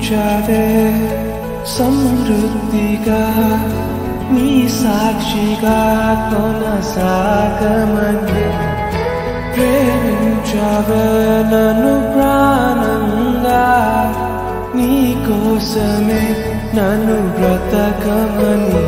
ప్రేమించావే సమృద్ధిగా నీ సాక్షిగా కొనసాగమని ప్రేమించావే నన్ను ప్రాణంగా నీ కోసమే నన్ను బ్రతకమని